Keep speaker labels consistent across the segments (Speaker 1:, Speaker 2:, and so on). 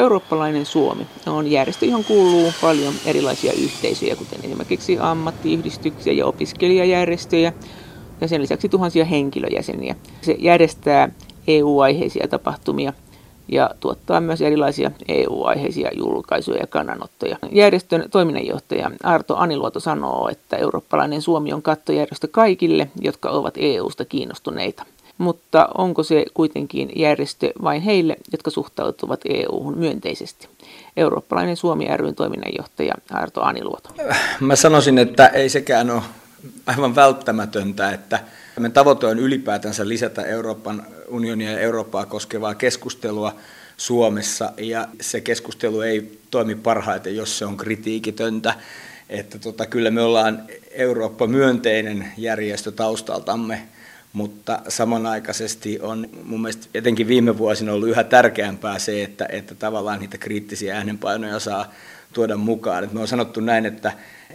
Speaker 1: Eurooppalainen Suomi on järjestö, johon kuuluu paljon erilaisia yhteisöjä, kuten esimerkiksi ammattiyhdistyksiä ja opiskelijajärjestöjä ja sen lisäksi tuhansia henkilöjäseniä. Se järjestää EU-aiheisia tapahtumia ja tuottaa myös erilaisia EU-aiheisia julkaisuja ja kannanottoja. Järjestön toiminnanjohtaja Arto Aniluoto sanoo, että Eurooppalainen Suomi on kattojärjestö kaikille, jotka ovat EUsta kiinnostuneita. Mutta onko se kuitenkin järjestö vain heille, jotka suhtautuvat EU:hun myönteisesti? Eurooppalainen Suomi ry:n toiminnanjohtaja Arto Aniluoto.
Speaker 2: Mä sanoisin, että ei sekään ole aivan välttämätöntä, että me tavoite on ylipäätänsä lisätä Euroopan unionia ja Eurooppaa koskevaa keskustelua Suomessa, ja se keskustelu ei toimi parhaiten, jos se on kritiikitöntä. Että kyllä me ollaan Eurooppa-myönteinen järjestö taustaltamme, mutta samanaikaisesti on mun mielestä etenkin viime vuosina ollut yhä tärkeämpää se, että tavallaan niitä kriittisiä äänenpainoja saa tuoda mukaan. Et me on sanottu näin, että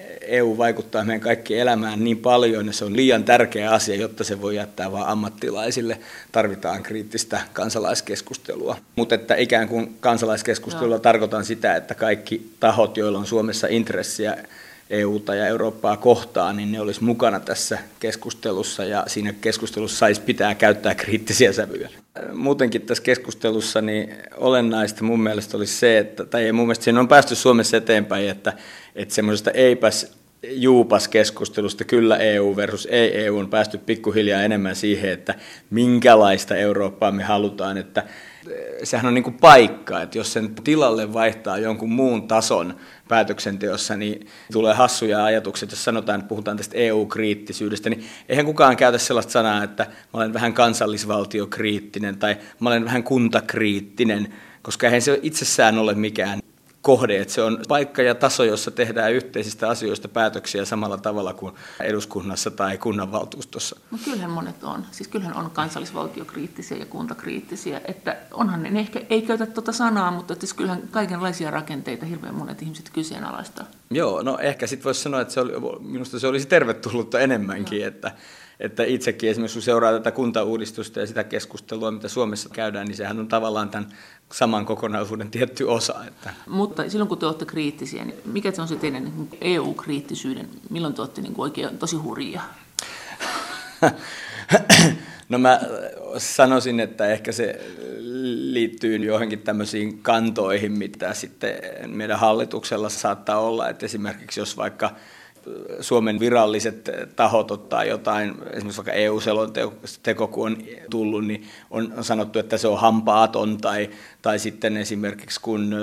Speaker 2: EU vaikuttaa meidän kaikkien elämään niin paljon, ja se on liian tärkeä asia, jotta se voi jättää vain ammattilaisille. Tarvitaan kriittistä kansalaiskeskustelua. Mutta että ikään kuin kansalaiskeskustelua tarkoitan sitä, että kaikki tahot, joilla on Suomessa intressiä EUta ja Eurooppaa kohtaan, niin ne olisi mukana tässä keskustelussa, ja siinä keskustelussa saisi pitää käyttää kriittisiä sävyjä. Muutenkin tässä keskustelussa niin olennaista mun mielestä olisi se, tai mun mielestä siinä on päästy Suomessa eteenpäin, että semmoisesta eipäs-juupas keskustelusta kyllä EU versus ei EU on päästy pikkuhiljaa enemmän siihen, että minkälaista Eurooppaa me halutaan, että sehän on niin kuin paikka, että jos sen tilalle vaihtaa jonkun muun tason päätöksenteossa, niin tulee hassuja ajatuksia, jos sanotaan, että puhutaan tästä EU-kriittisyydestä, niin eihän kukaan käytä sellaista sanaa, että mä olen vähän kansallisvaltiokriittinen tai mä olen vähän kuntakriittinen, koska eihän se itsessään ole mikään kohde, että se on paikka ja taso, jossa tehdään yhteisistä asioista päätöksiä samalla tavalla kuin eduskunnassa tai kunnanvaltuustossa.
Speaker 3: No kyllähän monet on. Siis kyllähän on kansallisvaltiokriittisiä ja kuntakriittisiä. Että onhan ne ehkä ei käytä tuota sanaa, mutta siis kyllähän kaikenlaisia rakenteita hirveän monet ihmiset kyseenalaistaa.
Speaker 2: Joo, no ehkä sitten voisi sanoa, että minusta se olisi tervetullutta enemmänkin, että itsekin esimerkiksi kun seuraa tätä kuntauudistusta ja sitä keskustelua, mitä Suomessa käydään, niin sehän on tavallaan tämän saman kokonaisuuden tietty osa.
Speaker 3: Mutta silloin kun te olette kriittisiä, niin mikä se on se teidän EU-kriittisyyden? Milloin te olette oikein tosi hurjia?
Speaker 2: No mä sanoisin, että ehkä se liittyy johonkin tämmöisiin kantoihin, mitä sitten meidän hallituksella saattaa olla, että esimerkiksi jos vaikka Suomen viralliset tahot ottaa jotain, esimerkiksi vaikka EU-selonteko, kun on tullut, niin on sanottu, että se on hampaaton, tai sitten esimerkiksi kun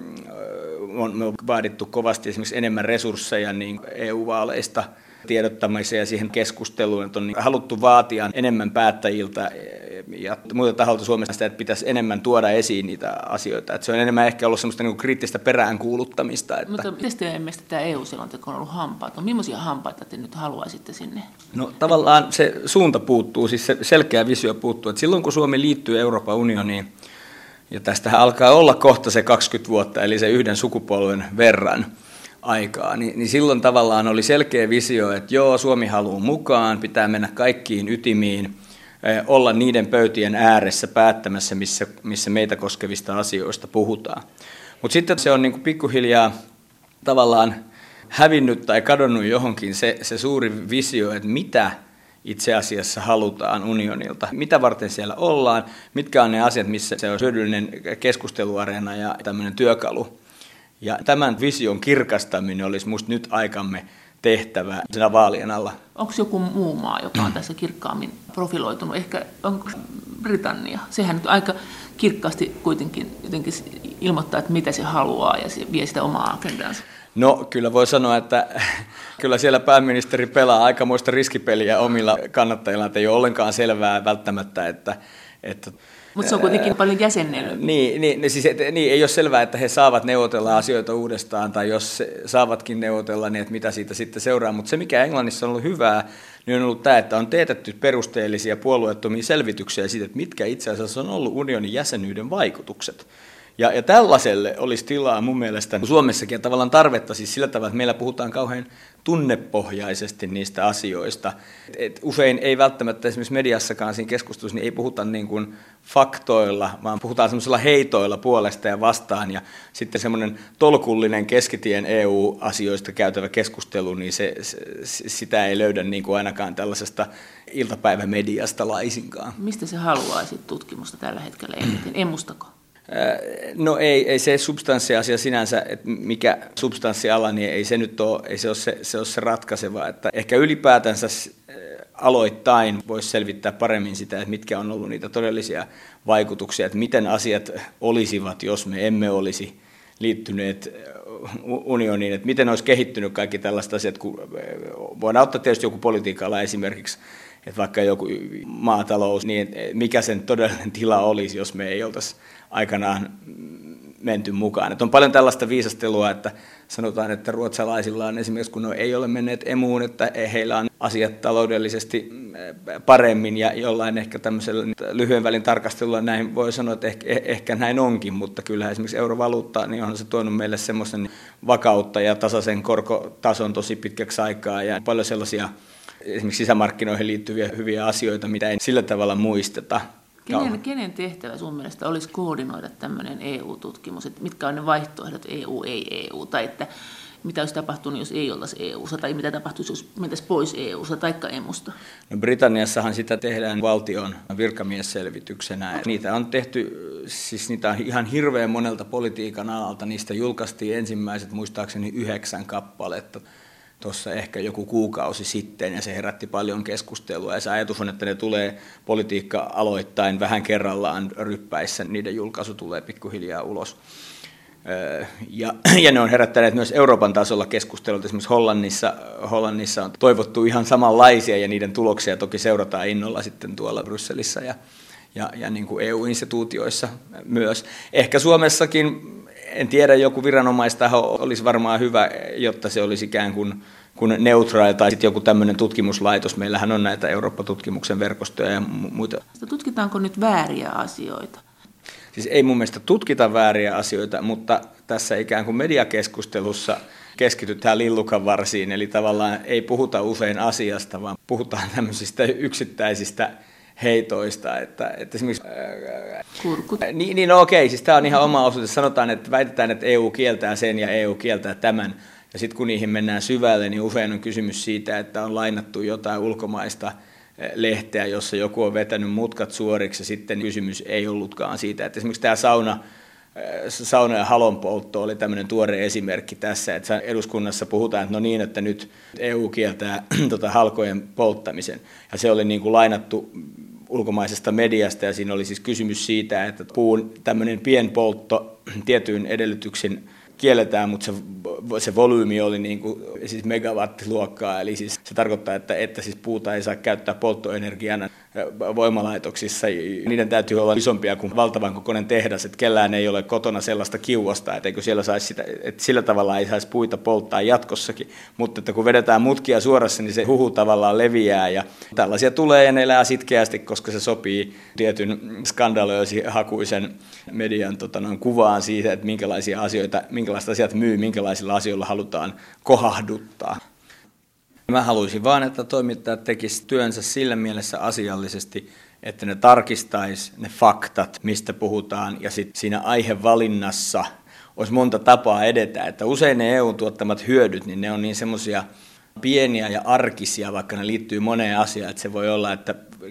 Speaker 2: on vaadittu kovasti esimerkiksi enemmän resursseja niin EU-vaaleista tiedottamiseen ja siihen keskusteluun, että on haluttu vaatia enemmän päättäjiltä ja muilta taholta Suomessa sitä, että pitäisi enemmän tuoda esiin niitä asioita. Että se on enemmän ehkä ollut semmoista niin kriittistä peräänkuuluttamista.
Speaker 3: Mutta miten teidän mielestä tämä EU-selonteko on ollut hampaaton? Millaisia hampaita te nyt haluaisitte sinne?
Speaker 2: No tavallaan se suunta puuttuu, siis se selkeä visio puuttuu. Että silloin kun Suomi liittyy Euroopan unioniin, ja tästähän alkaa olla kohta se 20 vuotta, eli se yhden sukupolven verran aikaa, niin silloin tavallaan oli selkeä visio, että joo, Suomi haluaa mukaan, pitää mennä kaikkiin ytimiin, olla niiden pöytien ääressä päättämässä, missä meitä koskevista asioista puhutaan. Mutta sitten se on niin kuin pikkuhiljaa tavallaan hävinnyt tai kadonnut johonkin se suuri visio, että mitä itse asiassa halutaan unionilta, mitä varten siellä ollaan, mitkä on ne asiat, missä se on hyödyllinen keskusteluareena ja tämmöinen työkalu. Ja tämän vision kirkastaminen olisi musta nyt aikamme tehtävä siinä vaalien alla.
Speaker 3: Onko joku muu maa, joka on tässä kirkkaammin profiloitunut? Ehkä onko Britannia? Sehän nyt aika kirkkaasti kuitenkin jotenkin ilmoittaa, että mitä se haluaa ja se vie sitä omaa agendansa.
Speaker 2: No kyllä voi sanoa, että kyllä siellä pääministeri pelaa aikamoista riskipeliä omilla kannattajillaan, että ei ole ollenkaan selvää välttämättä, että
Speaker 3: mutta se on kuitenkin paljon jäsennellyt.
Speaker 2: Niin, ei ole selvää, että he saavat neuvotella asioita uudestaan, tai jos saavatkin neuvotella, niin että mitä siitä sitten seuraa. Mutta se, mikä Englannissa on ollut hyvää, niin on ollut tämä, että on teetetty perusteellisia puolueettomia selvityksiä siitä, että mitkä itse asiassa on ollut unionin jäsenyyden vaikutukset. Ja tällaiselle olisi tilaa mun mielestä Suomessakin ja tavallaan tarvetta siis sillä tavalla, että meillä puhutaan kauhean tunnepohjaisesti niistä asioista. Et usein ei välttämättä esimerkiksi mediassakaan siinä keskustelussa niin ei puhuta niin kuin faktoilla, vaan puhutaan semmoisilla heitoilla puolesta ja vastaan. Ja sitten semmoinen tolkullinen keskitien EU-asioista käytävä keskustelu, niin sitä ei löydä niin kuin ainakaan tällaisesta iltapäivämediasta laisinkaan.
Speaker 3: Mistä se haluaisi tutkimusta tällä hetkellä eniten? Emustako?
Speaker 2: No ei se substanssiasia sinänsä, että mikä substanssiala, niin ei se nyt ole, ei se ole se ratkaiseva. Että ehkä ylipäätänsä aloittain voisi selvittää paremmin sitä, että mitkä on ollut niitä todellisia vaikutuksia, että miten asiat olisivat, jos me emme olisi liittyneet unioniin, että miten olisi kehittynyt kaikki tällaiset asiat, kun voidaan ottaa tietysti joku politiikka-ala esimerkiksi, että vaikka joku maatalous, niin mikä sen todellinen tila olisi, jos me ei oltaisi aikanaan menty mukaan. Että on paljon tällaista viisastelua, että sanotaan, että ruotsalaisilla on esimerkiksi, kun ei ole menneet emuun, että heillä on asiat taloudellisesti paremmin ja jollain ehkä tämmöisellä lyhyen välin tarkastelulla näin voi sanoa, että ehkä näin onkin, mutta kyllä esimerkiksi eurovaluutta, niin onhan se tuonut meille semmoisen vakautta ja tasaisen korkotason tosi pitkäksi aikaa ja paljon sellaisia esimerkiksi sisämarkkinoihin liittyviä hyviä asioita, mitä ei sillä tavalla muisteta.
Speaker 3: Kenen tehtävä sun mielestä olisi koordinoida tämmöinen EU-tutkimus, että mitkä on ne vaihtoehdot EU, ei EU, tai että mitä olisi tapahtunut, jos ei oltaisi EU-ssa, tai mitä tapahtuisi, jos mentäisiin pois EU-ssa, taikka emusta?
Speaker 2: No Britanniassahan sitä tehdään valtion virkamiesselvityksenä. Niitä on tehty, siis niitä on ihan hirveän monelta politiikan alalta, niistä julkaistiin ensimmäiset muistaakseni 9 kappaletta. Tuossa ehkä joku kuukausi sitten, ja se herätti paljon keskustelua. Ja se ajatus on, että ne tulee politiikka-aloittain vähän kerrallaan ryppäissä, niiden julkaisu tulee pikkuhiljaa ulos. Ja ne on herättäneet myös Euroopan tasolla keskustelua. Esimerkiksi Hollannissa on toivottu ihan samanlaisia, ja niiden tuloksia toki seurataan innolla sitten tuolla Brysselissä ja niin kuin EU-instituutioissa myös. Ehkä Suomessakin, en tiedä, joku viranomaistaho olisi varmaan hyvä, jotta se olisi ikään kuin neutraali tai sitten joku tämmöinen tutkimuslaitos. Meillähän on näitä Eurooppa-tutkimuksen verkostoja ja muita.
Speaker 3: Tutkitaanko nyt vääriä asioita?
Speaker 2: Siis ei mun mielestä tutkita vääriä asioita, mutta tässä ikään kuin mediakeskustelussa keskitytään lillukanvarsiin, eli tavallaan ei puhuta usein asiasta, vaan puhutaan tämmöisistä yksittäisistä heitoista, että esimerkiksi
Speaker 3: Kurkut.
Speaker 2: Niin okei, siis tämä on ihan oma osuus. Sanotaan, että väitetään, että EU kieltää sen ja EU kieltää tämän, ja sitten kun niihin mennään syvälle, niin usein on kysymys siitä, että on lainattu jotain ulkomaista lehteä, jossa joku on vetänyt mutkat suoriksi, ja sitten kysymys ei ollutkaan siitä, että esimerkiksi tämä sauna- ja halonpoltto oli tämmöinen tuore esimerkki tässä, että eduskunnassa puhutaan, että no niin, että nyt EU kieltää halkojen polttamisen, ja se oli niin kuin lainattu ulkomaisesta mediasta, ja siinä oli siis kysymys siitä, että puun tämmöinen pienpoltto tietyin edellytyksin kielletään, mutta se volyymi oli niin kuin, siis megawattiluokkaa, eli siis se tarkoittaa, että siis puuta ei saa käyttää polttoenergiana voimalaitoksissa. Niiden täytyy olla isompia kuin valtavan kokoinen tehdas, että kellään ei ole kotona sellaista kiuasta, että eikö siellä saisi sitä, että sillä tavalla ei saisi puita polttaa jatkossakin, mutta että kun vedetään mutkia suorassa, niin se huhu tavallaan leviää ja tällaisia tulee ja ne elää sitkeästi, koska se sopii tietyn skandalöösihakuisen median kuvaan siitä, että minkälaiset asiat myy, minkälaisilla asioilla halutaan kohahduttaa. Mä haluaisin vaan, että toimittajat tekisivät työnsä sillä mielessä asiallisesti, että ne tarkistaisi ne faktat, mistä puhutaan, ja sitten siinä aihevalinnassa olisi monta tapaa edetä. Että usein ne EU-tuottamat hyödyt, niin ne on niin semmoisia pieniä ja arkisia, vaikka ne liittyy moneen asiaan, että se voi olla, että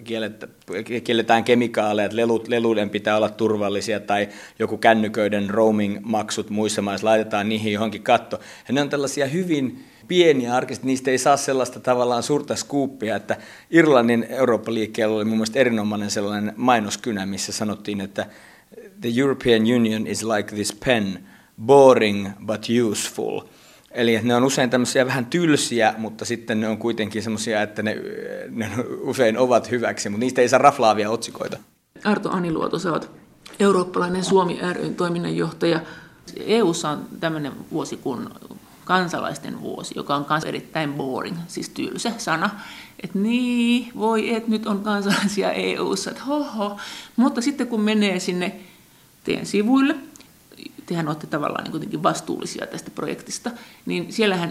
Speaker 2: kielletään kemikaaleja, että leluiden pitää olla turvallisia tai joku kännyköiden roaming-maksut muissa maissa, laitetaan niihin johonkin katto. Ja ne on tällaisia hyvin pieniä arkista, niistä ei saa sellaista tavallaan suurta skuuppia, että Irlannin Eurooppa-liikkeellä oli mun mielestä erinomainen sellainen mainoskynä, missä sanottiin, että the European Union is like this pen, boring but useful. Eli ne on usein tämmöisiä vähän tylsiä, mutta sitten ne on kuitenkin semmoisia, että ne usein ovat hyväksi, mutta niistä ei saa raflaavia otsikoita.
Speaker 3: Arto Aniluoto, sä oot eurooppalainen Suomi ry:n toiminnanjohtaja. EU:ssa on tämmöinen vuosi kuin kansalaisten vuosi, joka on myös erittäin boring, siis tylsä sana. Että niin, voi et nyt on kansalaisia EU:ssa, että hoho. Mutta sitten kun menee sinne teidän sivuille, tehän olette tavallaan niin kuitenkin vastuullisia tästä projektista, niin siellähän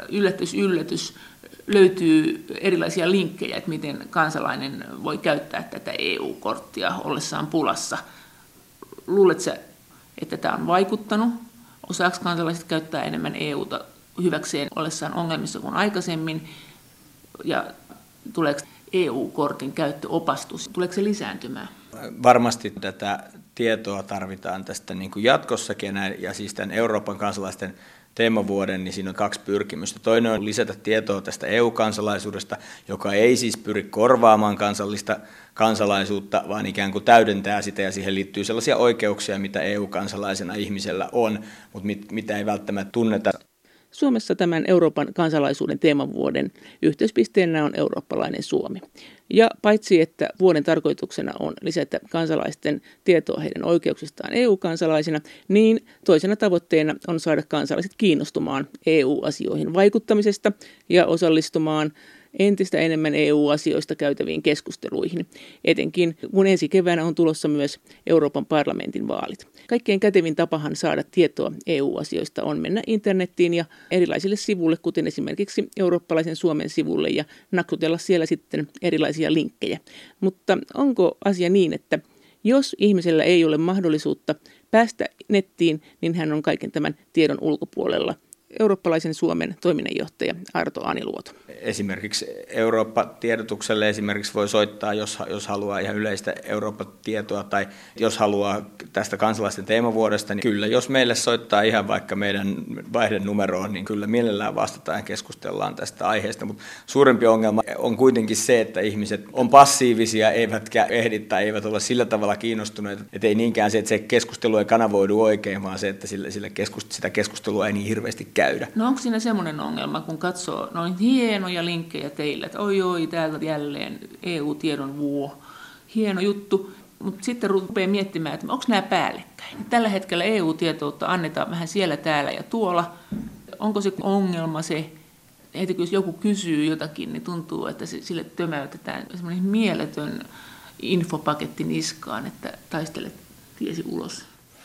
Speaker 3: yllätys löytyy erilaisia linkkejä, että miten kansalainen voi käyttää tätä EU-korttia ollessaan pulassa. Luuletko sä, että tämä on vaikuttanut? Osaako kansalaiset käyttää enemmän EUta hyväkseen ollessaan ongelmissa kuin aikaisemmin? Ja tuleeko EU-kortin käyttöopastus, tuleeko se lisääntymään?
Speaker 2: Varmasti tätä tietoa tarvitaan tästä niin kuin jatkossakin, ja siis tämän Euroopan kansalaisten teemavuoden, niin siinä on 2 pyrkimystä. Toinen on lisätä tietoa tästä EU-kansalaisuudesta, joka ei siis pyri korvaamaan kansallista kansalaisuutta, vaan ikään kuin täydentää sitä, ja siihen liittyy sellaisia oikeuksia, mitä EU-kansalaisena ihmisellä on, mutta mitä ei välttämättä tunneta.
Speaker 1: Suomessa tämän Euroopan kansalaisuuden teemavuoden yhteyspisteenä on eurooppalainen Suomi. Ja paitsi, että vuoden tarkoituksena on lisätä kansalaisten tietoa heidän oikeuksistaan EU-kansalaisina, niin toisena tavoitteena on saada kansalaiset kiinnostumaan EU-asioihin vaikuttamisesta ja osallistumaan entistä enemmän EU-asioista käytäviin keskusteluihin, etenkin kun ensi keväänä on tulossa myös Euroopan parlamentin vaalit. Kaikkein kätevin tapahan saada tietoa EU-asioista on mennä internettiin ja erilaisille sivuille, kuten esimerkiksi eurooppalaisen Suomen sivulle, ja nakkutella siellä sitten erilaisia linkkejä. Mutta onko asia niin, että jos ihmisellä ei ole mahdollisuutta päästä nettiin, niin hän on kaiken tämän tiedon ulkopuolella? Eurooppalaisen Suomen toiminnanjohtaja Arto Aniluoto.
Speaker 2: Esimerkiksi Eurooppa-tiedotukselle esimerkiksi voi soittaa, jos haluaa ihan yleistä Eurooppa-tietoa, tai jos haluaa tästä kansalaisten teemavuodesta, niin kyllä, jos meille soittaa ihan vaikka meidän vaihdenumeroon, niin kyllä mielellään vastataan ja keskustellaan tästä aiheesta, mutta suurempi ongelma on kuitenkin se, että ihmiset on passiivisia, eivätkä ehdi tai eivät ole sillä tavalla kiinnostuneita, että ei niinkään se, että se keskustelu ei kanavoidu oikein, vaan se, että sitä keskustelua ei niin hirveästi käydä.
Speaker 3: No onko siinä semmoinen ongelma, kun katsoo noin hienoja linkkejä teille, että oi, täältä jälleen EU-tiedon hieno juttu, mutta sitten rupeaa miettimään, että onko nämä päällekkäin. Tällä hetkellä EU-tietoutta annetaan vähän siellä, täällä ja tuolla. Onko se ongelma se, että jos joku kysyy jotakin, niin tuntuu, että sille tömäytetään semmoinen mieletön infopaketti niskaan, että taistelet tiesi ulos.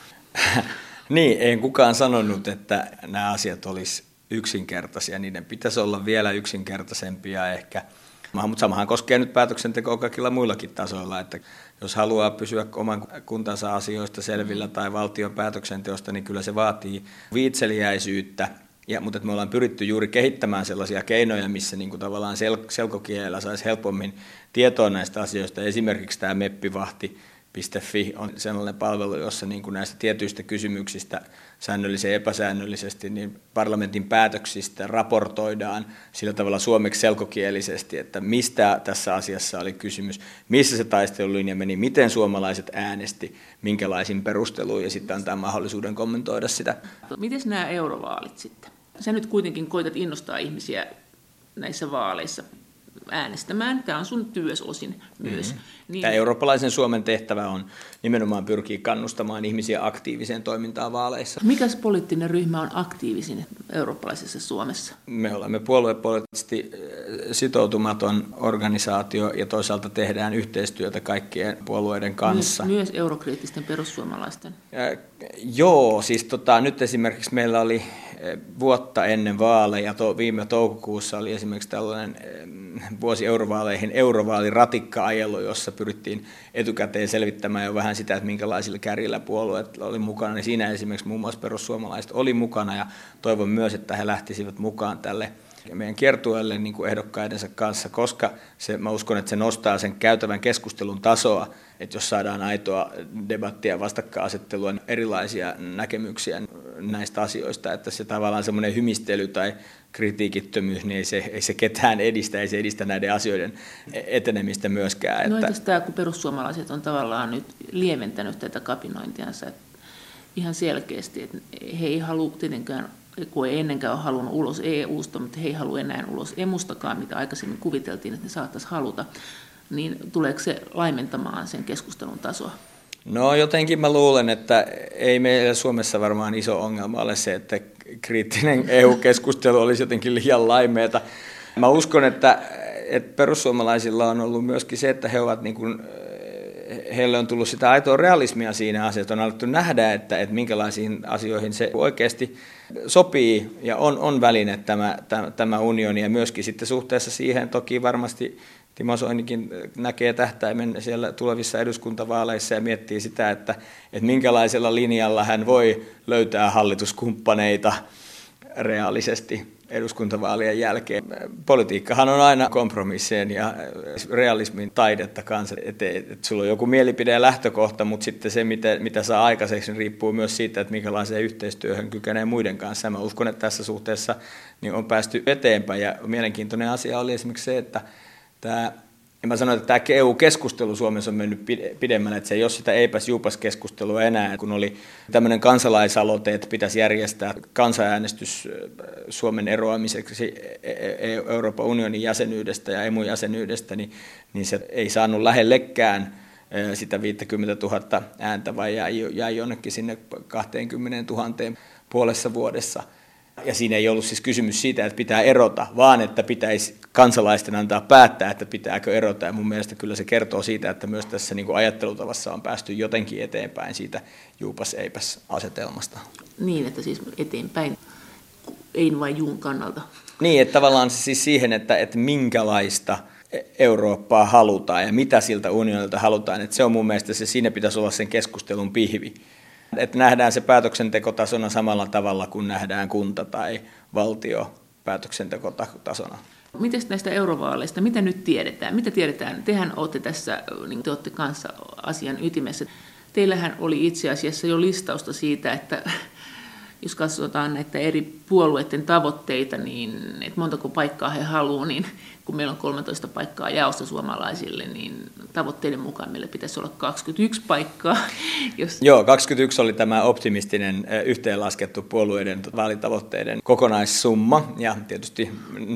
Speaker 2: Niin, ei kukaan sanonut, että nämä asiat olisi yksinkertaisia. Niiden pitäisi olla vielä yksinkertaisempia ehkä. Mutta samahan koskee nyt päätöksentekoa kaikilla muillakin tasoilla, että jos haluaa pysyä oman kuntansa asioista selvillä tai valtion päätöksenteosta, niin kyllä se vaatii viitseliäisyyttä. Mutta me ollaan pyritty juuri kehittämään sellaisia keinoja, missä niin kuin tavallaan selkokielellä saisi helpommin tietoa näistä asioista. Esimerkiksi tämä meppivahti.fi on sellainen palvelu, jossa niin kuin näistä tietyistä kysymyksistä säännöllisesti ja epäsäännöllisesti niin parlamentin päätöksistä raportoidaan sillä tavalla suomeksi selkokielisesti, että mistä tässä asiassa oli kysymys, missä se taistelulinja meni, miten suomalaiset äänesti, minkälaisin perusteluin, ja sitten antaa mahdollisuuden kommentoida sitä.
Speaker 3: Miten nämä eurovaalit sitten? Sä nyt kuitenkin koitat innostaa ihmisiä näissä vaaleissa äänestämään. Tämä on sun työsosin myös. Niin,
Speaker 2: tämä eurooppalaisen Suomen tehtävä on nimenomaan pyrkiä kannustamaan ihmisiä aktiiviseen toimintaan vaaleissa.
Speaker 3: mikä poliittinen ryhmä on aktiivisin eurooppalaisessa Suomessa?
Speaker 2: Me olemme puoluepoliittisesti sitoutumaton organisaatio ja toisaalta tehdään yhteistyötä kaikkien puolueiden kanssa.
Speaker 3: Myös eurokriittisten perussuomalaisten?
Speaker 2: Joo, siis nyt esimerkiksi meillä oli vuotta ennen vaaleja, viime toukokuussa oli esimerkiksi tällainen vuosi eurovaaleihin eurovaaliratikka-ajelu, jossa pyrittiin etukäteen selvittämään jo vähän sitä, että minkälaisilla kärjillä puolueet oli mukana. Niin siinä esimerkiksi muun muassa perussuomalaiset oli mukana, ja toivon myös, että he lähtisivät mukaan tälle meidän kiertueelle niin kuin ehdokkaidensa kanssa, koska mä uskon, että se nostaa sen käytävän keskustelun tasoa, että jos saadaan aitoa debattia, vastakkainasettelua, erilaisia näkemyksiä näistä asioista, että se tavallaan semmoinen hymistely tai kritiikittömyys, niin ei se ketään edistä, ei se edistä näiden asioiden etenemistä myöskään.
Speaker 3: No entäs tämä, kun perussuomalaiset on tavallaan nyt lieventänyt tätä kapinointiansa ihan selkeästi, että he ei halua tietenkään, kun ei ennenkään ole halunnut ulos EUsta, mutta he ei halua enää ulos emustakaan, mitä aikaisemmin kuviteltiin, että ne saattaisi haluta, niin tuleeko se laimentamaan sen keskustelun tasoa?
Speaker 2: No jotenkin mä luulen, että ei meillä Suomessa varmaan iso ongelma ole se, että kriittinen EU-keskustelu olisi jotenkin liian laimeata. Mä uskon, että perussuomalaisilla on ollut myöskin se, että he ovat niin kuin heille on tullut sitä aitoa realismia siinä asiassa, on alettu nähdä, että minkälaisiin asioihin se oikeasti sopii ja on väline tämä unioni, ja myöskin sitten suhteessa siihen toki varmasti Timo Soinikin näkee tähtäimen siellä tulevissa eduskuntavaaleissa ja miettii sitä, että minkälaisella linjalla hän voi löytää hallituskumppaneita reaalisesti eduskuntavaalien jälkeen. Politiikkahan on aina kompromissien ja realismin taidetta kanssa, että sulla on joku mielipide ja lähtökohta, mutta sitten se, mitä saa aikaiseksi, niin riippuu myös siitä, että minkälaiseen yhteistyöhön kykenee muiden kanssa. Ja mä uskon, että tässä suhteessa niin on päästy eteenpäin, ja mielenkiintoinen asia oli esimerkiksi se, että mä sanoin, että tämä EU-keskustelu Suomessa on mennyt pidemmälle, että se ei ole sitä eipäs-juupas-keskustelua enää, kun oli tämmöinen kansalaisaloite, että pitäisi järjestää kansanäänestys Suomen eroamiseksi Euroopan unionin jäsenyydestä ja EMU-jäsenyydestä, niin se ei saanut lähellekään sitä 50 000 ääntä, vai jäi jonnekin sinne 20 000 puolessa vuodessa. Ja siinä ei ollut siis kysymys siitä, että pitää erota, vaan että pitäisi kansalaisten antaa päättää, että pitääkö erota. Ja mun mielestä kyllä se kertoo siitä, että myös tässä niin kuin ajattelutavassa on päästy jotenkin eteenpäin siitä juupas-eipäs-asetelmasta.
Speaker 3: Niin, että siis eteenpäin, ei vain juun kannalta.
Speaker 2: Niin, että tavallaan siis siihen, että minkälaista Eurooppaa halutaan ja mitä siltä unionilta halutaan. Että se on mun mielestä siinä pitäisi olla sen keskustelun pihvi. Että nähdään se päätöksentekotasona samalla tavalla kuin nähdään kunta- tai valtio päätöksentekotasona.
Speaker 3: Miten näistä eurovaaleista, mitä nyt tiedetään? Mitä tiedetään? Tehän olette tässä, niin te olette kanssa asian ytimessä. Teillähän oli itse asiassa jo listausta siitä, että jos katsotaan näitä eri puolueiden tavoitteita, niin että montako paikkaa he haluaa, niin kun meillä on 13 paikkaa jaossa suomalaisille, niin tavoitteiden mukaan meillä pitäisi olla 21 paikkaa.
Speaker 2: Joo, 21 oli tämä optimistinen yhteenlaskettu puolueiden vaalitavoitteiden kokonaissumma, ja tietysti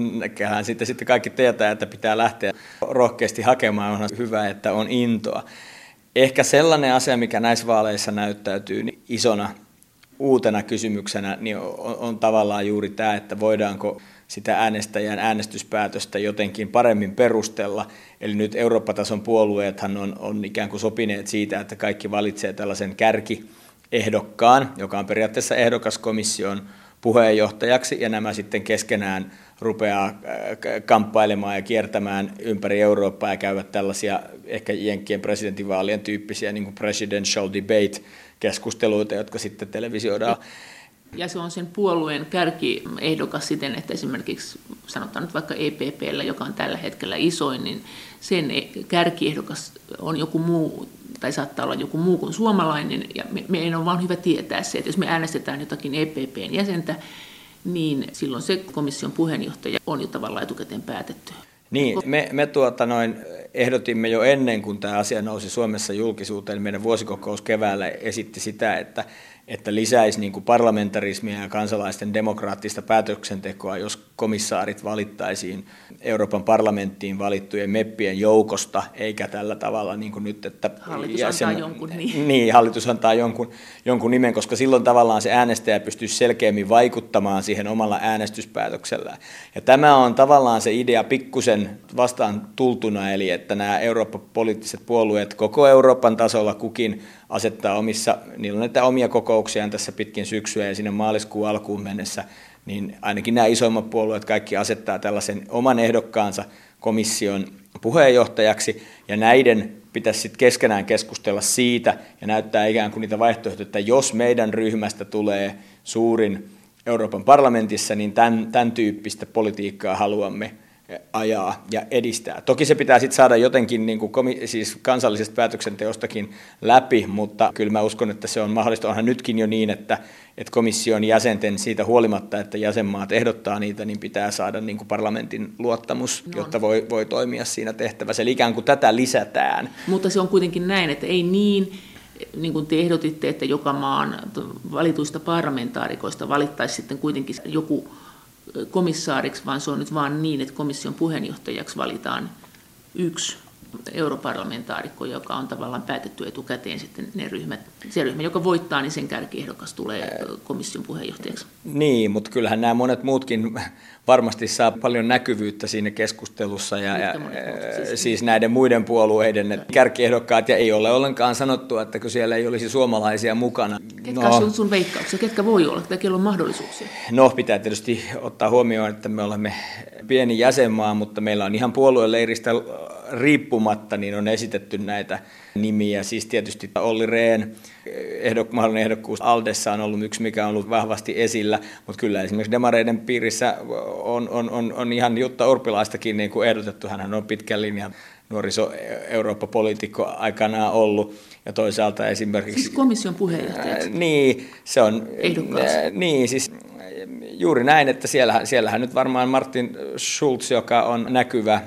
Speaker 2: sitten kaikki tietää, että pitää lähteä rohkeasti hakemaan, onhan hyvä, että on intoa. Ehkä sellainen asia, mikä näissä vaaleissa näyttäytyy niin isona uutena kysymyksenä, niin on tavallaan juuri tämä, että voidaanko sitä äänestäjän äänestyspäätöstä jotenkin paremmin perustella. Eli nyt Eurooppa-tason puolueethan on ikään kuin sopineet siitä, että kaikki valitsee tällaisen kärkiehdokkaan, joka on periaatteessa ehdokas komission puheenjohtajaksi, ja nämä sitten keskenään rupeaa kamppailemaan ja kiertämään ympäri Eurooppaa ja käyvät tällaisia ehkä Jenkkien presidentinvaalien tyyppisiä niin kuin presidential debate-keskusteluita, jotka sitten televisioidaan.
Speaker 3: Ja se on sen puolueen kärkiehdokas siten, että esimerkiksi sanotaan nyt vaikka EPP:llä, joka on tällä hetkellä isoin, niin sen kärkiehdokas on joku muu, tai saattaa olla joku muu kuin suomalainen, ja meidän on vaan hyvä tietää se, että jos me äänestetään jotakin EPP:n jäsentä, niin silloin se komission puheenjohtaja on jo tavallaan etukäteen päätetty.
Speaker 2: Niin, me ehdotimme jo ennen kuin tämä asia nousi Suomessa julkisuuteen, meidän vuosikokous keväällä esitti sitä, että lisäisi niin kuin parlamentarismia ja kansalaisten demokraattista päätöksentekoa, jos komissaarit valittaisiin Euroopan parlamenttiin valittujen meppien joukosta, eikä tällä tavalla niin kuin nyt, että
Speaker 3: hallitus antaa jonkun niin.
Speaker 2: Niin, hallitus antaa jonkun nimen, koska silloin tavallaan se äänestäjä pystyisi selkeämmin vaikuttamaan siihen omalla äänestyspäätöksellään. Ja tämä on tavallaan se idea pikkusen vastaan tultuna, eli että nämä Eurooppa-poliittiset puolueet koko Euroopan tasolla kukin asettaa niillä on näitä omia kokouksiaan tässä pitkin syksyä ja sinne maaliskuun alkuun mennessä, niin ainakin nämä isoimmat puolueet kaikki asettaa tällaisen oman ehdokkaansa komission puheenjohtajaksi, ja näiden pitäisi sitten keskenään keskustella siitä ja näyttää ikään kuin niitä vaihtoehtoja, että jos meidän ryhmästä tulee suurin Euroopan parlamentissa, niin tämän tyyppistä politiikkaa haluamme ajaa ja edistää. Toki se pitää sitten saada jotenkin niin kuin siis kansallisesta päätöksenteostakin läpi, mutta kyllä mä uskon, että se on mahdollista. Onhan nytkin jo niin, että komission jäsenten siitä huolimatta, että jäsenmaat ehdottaa niitä, niin pitää saada niin kuin parlamentin luottamus, jotta voi toimia siinä tehtävässä. Eli ikään kuin tätä lisätään.
Speaker 3: Mutta se on kuitenkin näin, että ei niin kuin te ehdotitte, että joka maan valituista parlamentaarikoista valittaisi sitten kuitenkin joku komissaariksi, vaan se on nyt vaan niin, että komission puheenjohtajaksi valitaan yksi europarlamentaarikko, joka on tavallaan päätetty etukäteen sitten se ryhmä, joka voittaa, niin sen kärkiehdokas tulee komission puheenjohtajaksi.
Speaker 2: Niin, mutta kyllähän nämä monet muutkin varmasti saa paljon näkyvyyttä siinä keskustelussa ja siis näiden muiden puolueiden kärkiehdokkaat, ja ei ole ollenkaan sanottu, että kun siellä ei olisi suomalaisia mukana.
Speaker 3: Ketkä on sun veikkauksia? Ketkä voi olla? Ketkä on mahdollisuuksia?
Speaker 2: No, pitää tietysti ottaa huomioon, että me olemme pieni jäsenmaa, mutta meillä on ihan puolueleiristä riippumatta, niin on esitetty näitä nimiä. Siis tietysti Olli Rehn, mahdollinen ehdokkuus Aldessa on ollut yksi, mikä on ollut vahvasti esillä, mutta kyllä esimerkiksi demareiden piirissä on ihan Jutta Urpilaistakin niin kuin ehdotettu. Hänhän on pitkän linjan nuoriso-Eurooppa-poliitikko aikanaan ollut, ja toisaalta esimerkiksi...
Speaker 3: Siis komission puheenjohtajaksi?
Speaker 2: Niin, se on...
Speaker 3: Ehdokkaas?
Speaker 2: Niin, siis juuri näin, että siellähän nyt varmaan Martin Schulz, joka on näkyvä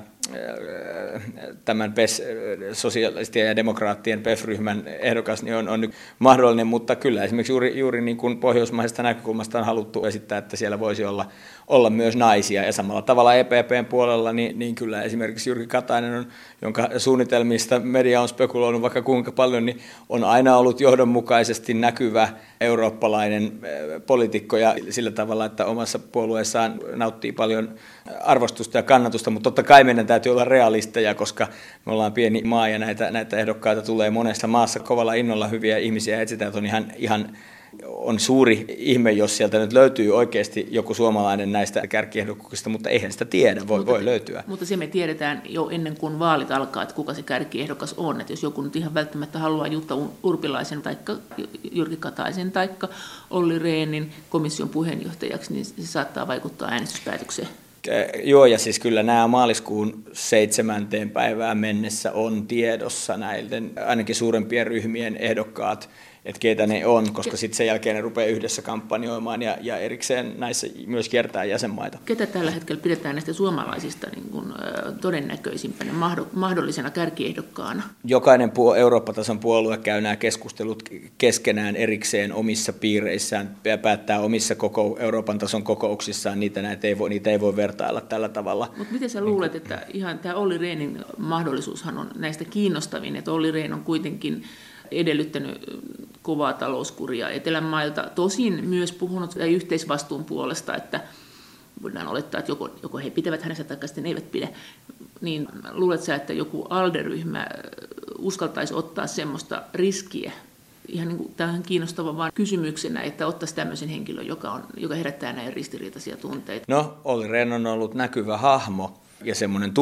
Speaker 2: tämän sosialistien ja demokraattien PEF-ryhmän ehdokas, niin on nyt mahdollinen, mutta kyllä esimerkiksi juuri niin kuin pohjoismaisesta näkökulmasta on haluttu esittää, että siellä voisi olla myös naisia, ja samalla tavalla EPPn puolella, niin kyllä esimerkiksi Jyrki Katainen, jonka suunnitelmista media on spekuloinut vaikka kuinka paljon, niin on aina ollut johdonmukaisesti näkyvä eurooppalainen poliitikko, ja sillä tavalla, että omassa puolueessaan nauttii paljon arvostusta ja kannatusta, mutta totta kai meidän täytyy olla realisteja, koska me ollaan pieni maa, ja näitä ehdokkaita tulee monessa maassa kovalla innolla hyviä ihmisiä etsitään, että on ihan on suuri ihme, jos sieltä nyt löytyy oikeasti joku suomalainen näistä kärkiehdokkuuksista, mutta eihän sitä tiedä, voi löytyä.
Speaker 3: Mutta se me tiedetään jo ennen kuin vaalit alkaa, että kuka se kärkiehdokas on. Että jos joku nyt ihan välttämättä haluaa Jutta Urpilaisen tai Jyrki Kataisen tai Olli Rehnin komission puheenjohtajaksi, niin se saattaa vaikuttaa äänestyspäätökseen.
Speaker 2: Joo, ja siis kyllä nämä maaliskuun 7. päivään mennessä on tiedossa näiden ainakin suurempien ryhmien ehdokkaat, että keitä ne on, koska sitten sen jälkeen ne rupeaa yhdessä kampanjoimaan ja erikseen näissä myös kiertää jäsenmaita.
Speaker 3: Ketä tällä hetkellä pidetään näistä suomalaisista niin kuin, todennäköisimpänä mahdollisena kärkiehdokkaana? Jokainen
Speaker 2: Eurooppa-tason puolue käy nämä keskustelut keskenään erikseen omissa piireissään ja päättää omissa Euroopan tason kokouksissaan. Niitä ei voi vertailla tällä tavalla.
Speaker 3: Mutta miten sä luulet, että ihan tämä Olli Rehnin mahdollisuushan on näistä kiinnostavin, että Olli Rehn on kuitenkin edellyttänyt kovaa talouskuria Etelänmailta, tosin myös puhunut yhteisvastuun puolesta, että voidaan olettaa, että joko he pitävät hänestä tai sitten eivät pidä, niin luulet sä, että joku ALDE-ryhmä uskaltaisi ottaa semmoista riskiä, ihan niin kuin tähän kiinnostava vaan kysymyksenä, että ottaisi tämmöisen henkilön, joka herättää näin ristiriitaisia tunteita?
Speaker 2: No, Olli Rehn on ollut näkyvä hahmo ja semmoinen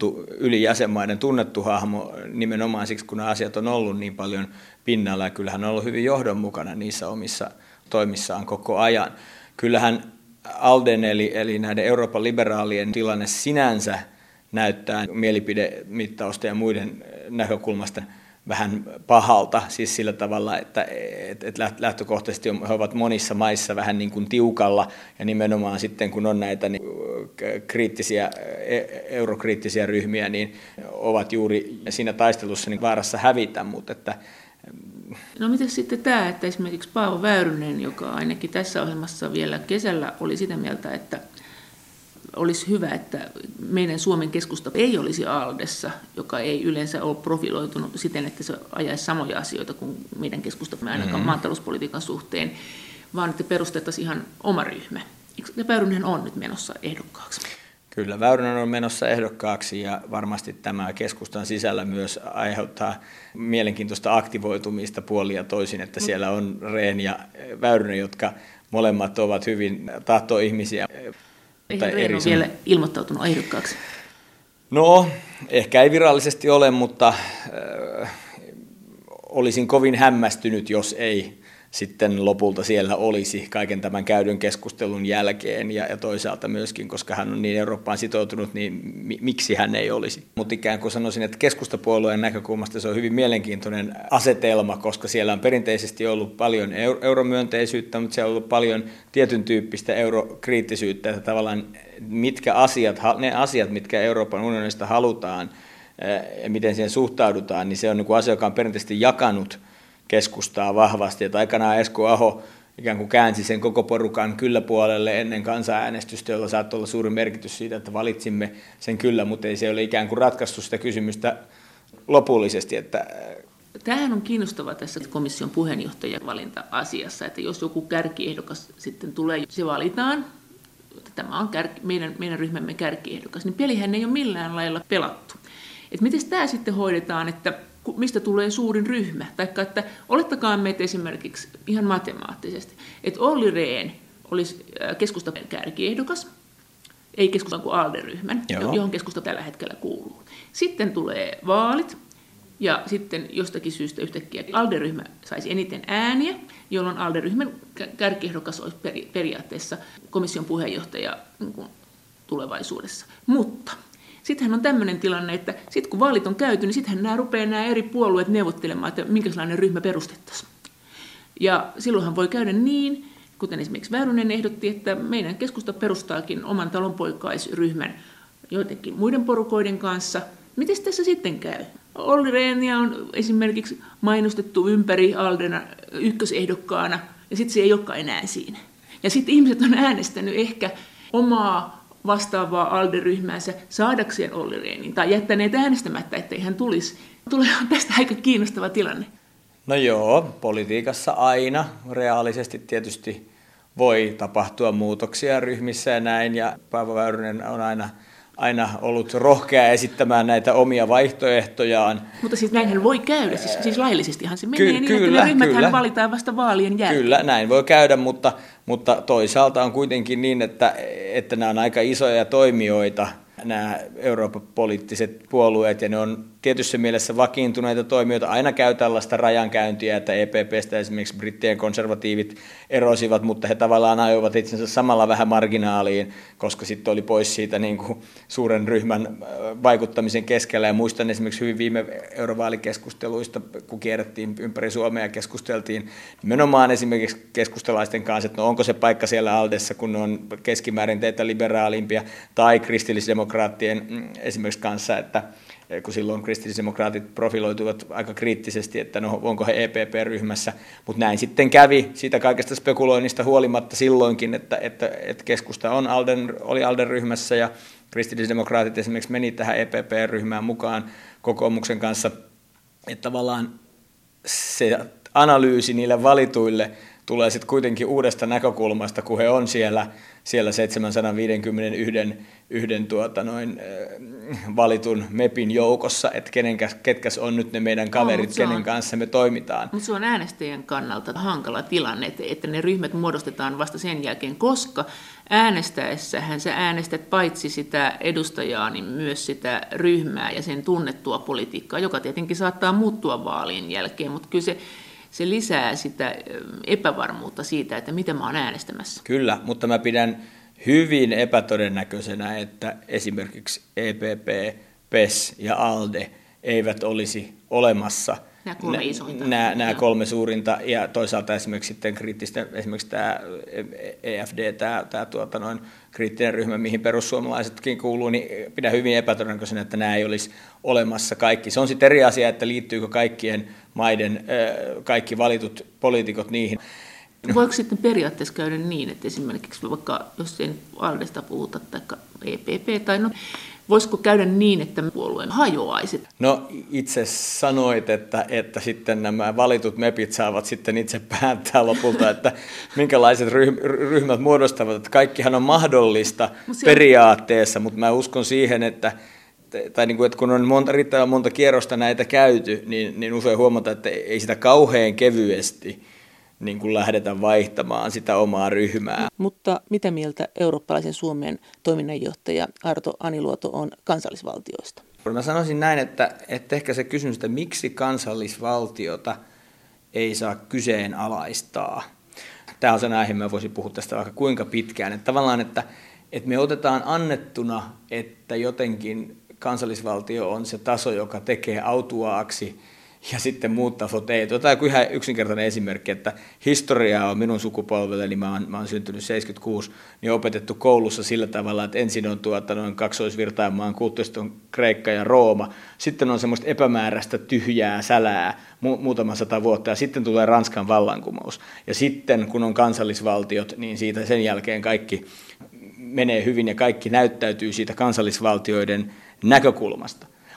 Speaker 2: yli jäsenmaiden tunnettu hahmo nimenomaan siksi, kun nämä asiat on ollut niin paljon pinnalla, ja kyllähän on ollut hyvin johdonmukana niissä omissa toimissaan koko ajan. Kyllähän ALDEn eli näiden Euroopan liberaalien tilanne sinänsä näyttää mielipidemittausta ja muiden näkökulmasta vähän pahalta, siis sillä tavalla, että lähtökohtaisesti he ovat monissa maissa vähän niin kuin tiukalla, ja nimenomaan sitten kun on näitä niin eurokriittisiä ryhmiä, niin ovat juuri siinä taistelussa niin vaarassa hävitä, mutta että...
Speaker 3: No miten sitten tämä, että esimerkiksi Paavo Väyrynen, joka ainakin tässä ohjelmassa vielä kesällä oli sitä mieltä, että olisi hyvä, että meidän Suomen keskusta ei olisi ALDessa, joka ei yleensä ole profiloitunut siten, että se ajaisi samoja asioita kuin meidän keskusta, ainakaan maatalouspolitiikan suhteen, vaan että perustettaisiin ihan oma ryhmä. Eikö Väyrynen on nyt menossa ehdokkaaksi?
Speaker 2: Kyllä, Väyrynen on menossa ehdokkaaksi, ja varmasti tämä keskustan sisällä myös aiheuttaa mielenkiintoista aktivoitumista puolin ja toisin, että siellä on Rehn ja Väyrynen, jotka molemmat ovat hyvin tahtoihmisiä.
Speaker 3: Eihän Rehn ole vielä ilmoittautunut ehdokkaaksi?
Speaker 2: No, ehkä ei virallisesti ole, mutta olisin kovin hämmästynyt, jos ei sitten lopulta siellä olisi kaiken tämän käydyn keskustelun jälkeen, ja toisaalta myöskin, koska hän on niin Eurooppaan sitoutunut, niin miksi hän ei olisi. Mutta ikään kuin sanoisin, että keskustapuolueen näkökulmasta se on hyvin mielenkiintoinen asetelma, koska siellä on perinteisesti ollut paljon euromyönteisyyttä, mutta siellä on ollut paljon tietyn tyyppistä eurokriittisyyttä, että tavallaan ne asiat, mitkä Euroopan unionista halutaan ja miten siihen suhtaudutaan, niin se on niin kuin asia, joka on perinteisesti jakanut keskustaa vahvasti, että aikanaan Esko Aho ikään kuin käänsi sen koko porukan kyllä-puolelle ennen kansanäänestystä, jolla saattoi olla suuri merkitys siitä, että valitsimme sen kyllä, mutta ei se ole ikään kuin ratkaistu sitä kysymystä lopullisesti.
Speaker 3: Tämähän on kiinnostavaa tässä komission puheenjohtajavalinta-asiassa, että jos joku kärkiehdokas sitten tulee, se valitaan, tämä on meidän ryhmämme kärkiehdokas, niin pelihän ei ole millään lailla pelattu. Että miten tämä sitten hoidetaan, että mistä tulee suurin ryhmä? Taikka, että olettakaa meitä esimerkiksi ihan matemaattisesti, että Olli Rehn olisi keskustan kärkiehdokas, ei keskustan kuin ALDE-ryhmän, johon keskusta tällä hetkellä kuuluu. Sitten tulee vaalit, ja sitten jostakin syystä yhtäkkiä ALDE-ryhmä saisi eniten ääniä, jolloin ALDE-ryhmän kärkiehdokas olisi periaatteessa komission puheenjohtaja tulevaisuudessa. Mutta sittenhän on tämmöinen tilanne, että sitten kun vaalit on käyty, niin sittenhän rupeaa nämä eri puolueet neuvottelemaan, että minkälainen ryhmä perustettaisiin. Ja silloinhan voi käydä niin, kuten esimerkiksi Väyrynen ehdotti, että meidän keskusta perustaakin oman talonpoikaisryhmän joidenkin muiden porukoiden kanssa. Miten tässä sitten käy? Olli Rehniä on esimerkiksi mainostettu ympäri Aldena ykkösehdokkaana, ja sitten se ei olekaan enää siinä. Ja sitten ihmiset on äänestänyt ehkä omaa vastaavaa ALDE-ryhmäänsä saadakseen Olli Rehnin, tai jättäneet äänestämättä, ettei hän tulisi. Tulee tästä aika kiinnostava tilanne.
Speaker 2: No joo, politiikassa aina, reaalisesti tietysti voi tapahtua muutoksia ryhmissä ja näin, ja Paavo Väyrynen on aina ollut rohkea esittämään näitä omia vaihtoehtojaan.
Speaker 3: Mutta siis näinhän voi käydä, siis laillisestihan se menee niin, että ne ryhmäthän valitaan vasta vaalien jälkeen.
Speaker 2: Kyllä, näin voi käydä, mutta toisaalta on kuitenkin niin, että nämä on aika isoja toimijoita, nämä Euroopan poliittiset puolueet, ja ne on tietyssä mielessä vakiintuneita toimijoita. Aina käy tällaista rajankäyntiä, että EPPstä esimerkiksi brittien konservatiivit erosivat, mutta he tavallaan ajoivat itsensä samalla vähän marginaaliin, koska sitten oli pois siitä niin kuin suuren ryhmän vaikuttamisen keskellä. Ja muistan esimerkiksi hyvin viime eurovaalikeskusteluista, kun kierrettiin ympäri Suomea ja keskusteltiin nimenomaan esimerkiksi keskustalaisten kanssa, että no onko se paikka siellä Aldessa, kun ne on keskimäärin teitä liberaalimpia, tai kristillisdemokraattien esimerkiksi kanssa, että kun silloin kristillisdemokraatit profiloituivat aika kriittisesti, että no onko he EPP-ryhmässä, mutta näin sitten kävi siitä kaikesta spekuloinnista huolimatta silloinkin, että keskusta oli ALDE-ryhmässä ja kristillisdemokraatit esimerkiksi meni tähän EPP-ryhmään mukaan kokoomuksen kanssa, että tavallaan se analyysi niille valituille tulee sitten kuitenkin uudesta näkökulmasta, kun he on siellä 751 valitun MEPin joukossa, että ketkäs on nyt ne meidän kaverit, kenen kanssa me toimitaan.
Speaker 3: Mutta se on äänestäjän kannalta hankala tilanne, että ne ryhmät muodostetaan vasta sen jälkeen, koska äänestäessähän sä äänestät paitsi sitä edustajaa, niin myös sitä ryhmää ja sen tunnettua politiikkaa, joka tietenkin saattaa muuttua vaalien jälkeen, mutta kyllä se lisää sitä epävarmuutta siitä, että mitä mä oon äänestämässä.
Speaker 2: Kyllä, mutta mä pidän hyvin epätodennäköisenä, että esimerkiksi EPP, PES ja ALDE eivät olisi olemassa.
Speaker 3: Nämä kolme isointa.
Speaker 2: Nämä kolme suurinta, ja toisaalta esimerkiksi sitten kriittistä, esimerkiksi tämä EFD, tämä kriittinen ryhmä, mihin perussuomalaisetkin kuuluu, niin pidän hyvin epätodennäköisenä, että nämä ei olisi olemassa kaikki. Se on sitten eri asia, että liittyykö kaikkien maiden kaikki valitut poliitikot niihin.
Speaker 3: Voiko sitten periaatteessa käydä niin, että esimerkiksi vaikka jos ei ALDEsta puhuta tai EPP, tai voisiko käydä niin, että puolueen hajoaisi?
Speaker 2: No itse sanoit, että sitten nämä valitut mepit saavat sitten itse päättää lopulta, että minkälaiset ryhmät muodostavat. Että kaikkihan on mahdollista periaatteessa, mutta mä uskon siihen, että kun on riittävän monta kierrosta näitä käyty, niin usein huomataan, että ei sitä kauhean kevyesti niin kuin lähdetään vaihtamaan sitä omaa ryhmää.
Speaker 1: Mutta mitä mieltä eurooppalaisen Suomen toiminnanjohtaja Arto Aniluoto on kansallisvaltioista?
Speaker 2: Mä sanoisin näin, että ehkä se kysymys, että miksi kansallisvaltiota ei saa kyseenalaistaa. Tämä on sen aihe, mä voisin puhua tästä vaikka kuinka pitkään. Että tavallaan, että me otetaan annettuna, että jotenkin kansallisvaltio on se taso, joka tekee autuaaksi, ja sitten muut tasot ei. Tämä on ihan yksinkertainen esimerkki, että historiaa on minun sukupolvelleni, mä oon syntynyt 76, niin opetettu koulussa sillä tavalla, että ensin on kaksoisvirtaimaan kulttuuriston Kreikka ja Rooma, sitten on semmoista epämääräistä tyhjää sälää muutama 100 vuotta, ja sitten tulee Ranskan vallankumous. Ja sitten kun on kansallisvaltiot, niin siitä sen jälkeen kaikki menee hyvin ja kaikki näyttäytyy siitä kansallisvaltioiden näkökulmasta.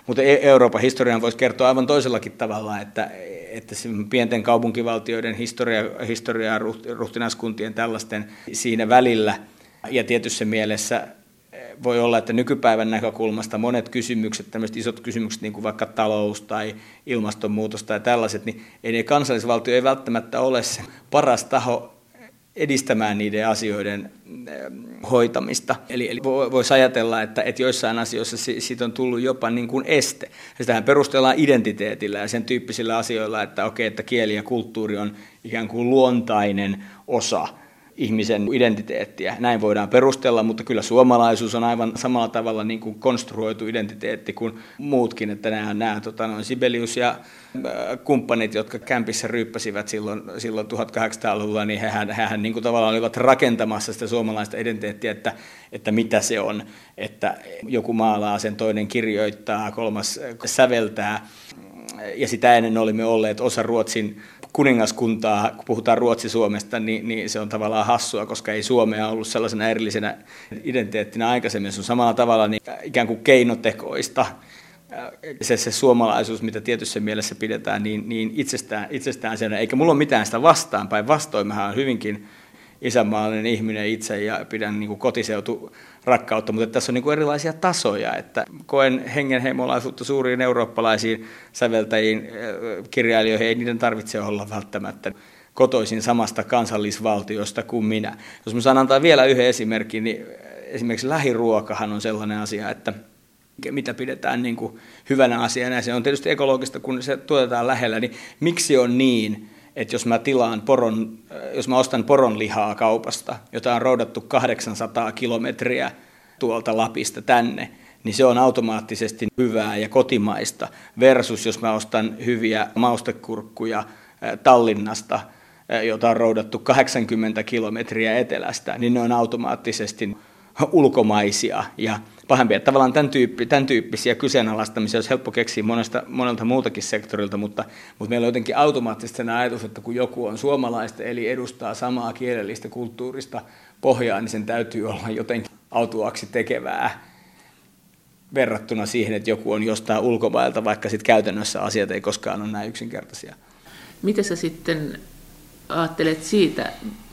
Speaker 2: Mutta Euroopan historian voisi kertoa aivan toisellakin tavalla, että pienten kaupunkivaltioiden historiaa ruhtinaskuntien tällaisten siinä välillä, ja tietyssä mielessä voi olla, että nykypäivän näkökulmasta monet kysymykset, tämmöiset isot kysymykset, niin kuin vaikka talous tai ilmastonmuutos tai tällaiset, niin kansallisvaltio ei välttämättä ole se paras taho edistämään niiden asioiden hoitamista. Eli voisi ajatella, että joissain asioissa siitä on tullut jopa niin kuin este. Ja sitähän perustellaan identiteetillä ja sen tyyppisillä asioilla, että okei, että kieli ja kulttuuri on ikään kuin luontainen osa ihmisen identiteettiä. Näin voidaan perustella, mutta kyllä suomalaisuus on aivan samalla tavalla niin kuin konstruoitu identiteetti kuin muutkin, että nämä Sibelius ja kumppanit, jotka kämpissä ryyppäsivät silloin 1800-luvulla, niin hehän niin kuin tavallaan olivat rakentamassa sitä suomalaista identiteettiä, että mitä se on, että joku maalaa, sen toinen kirjoittaa, kolmas säveltää, ja sitä ennen olimme olleet osa Ruotsin kuningaskuntaa, kun puhutaan Ruotsi-Suomesta, niin se on tavallaan hassua, koska ei Suomea ollut sellaisena erillisenä identiteettinä aikaisemmin. Se on samalla tavalla niin ikään kuin keinotekoista. Se suomalaisuus, mitä tietyssä mielessä pidetään, niin itsestään sen. Eikä mulla ole mitään sitä vastaan, päinvastoin. Mähän olen hyvinkin isänmaallinen ihminen itse ja pidän niin kuin kotiseuturakkautta, mutta tässä on niin kuin erilaisia tasoja, että koen hengenheimolaisuutta suuriin eurooppalaisiin säveltäjiin, kirjailijoihin, ei niiden tarvitse olla välttämättä kotoisin samasta kansallisvaltiosta kuin minä. Jos mä saan antaa vielä yhden esimerkin, niin esimerkiksi lähiruokahan on sellainen asia, että mitä pidetään niin kuin hyvänä asiana, ja se on tietysti ekologista, kun se tuotetaan lähellä, niin miksi on niin, että jos mä ostan poronlihaa kaupasta, jota on roudattu 800 kilometriä tuolta Lapista tänne, niin se on automaattisesti hyvää ja kotimaista, versus jos mä ostan hyviä maustekurkkuja Tallinnasta, jota on roudattu 80 kilometriä etelästä, niin ne on automaattisesti ulkomaisia ja pahempia. Tavallaan tämän tyyppisiä kyseenalaistamisia olisi helppo keksiä monelta muultakin sektorilta, mutta meillä on jotenkin automaattisesti sen ajatus, että kun joku on suomalaista, eli edustaa samaa kielellistä kulttuurista pohjaa, niin sen täytyy olla jotenkin autuaaksi tekevää verrattuna siihen, että joku on jostain ulkomailta, vaikka sitten käytännössä asiat ei koskaan ole näin yksinkertaisia.
Speaker 3: Mitä sä sitten ajattelet siitä?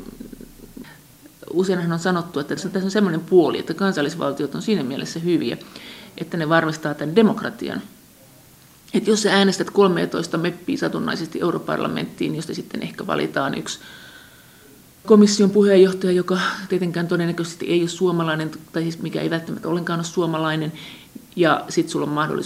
Speaker 3: Useinhan on sanottu, että tässä on semmoinen puoli, että kansallisvaltiot on siinä mielessä hyviä, että ne varmistaa tämän demokratian. Että jos sä äänestät 13 meppiä satunnaisesti europarlamenttiin, josta sitten ehkä valitaan yksi komission puheenjohtaja, joka tietenkään todennäköisesti ei ole suomalainen, tai siis mikä ei välttämättä ollenkaan ole suomalainen, ja sitten sulla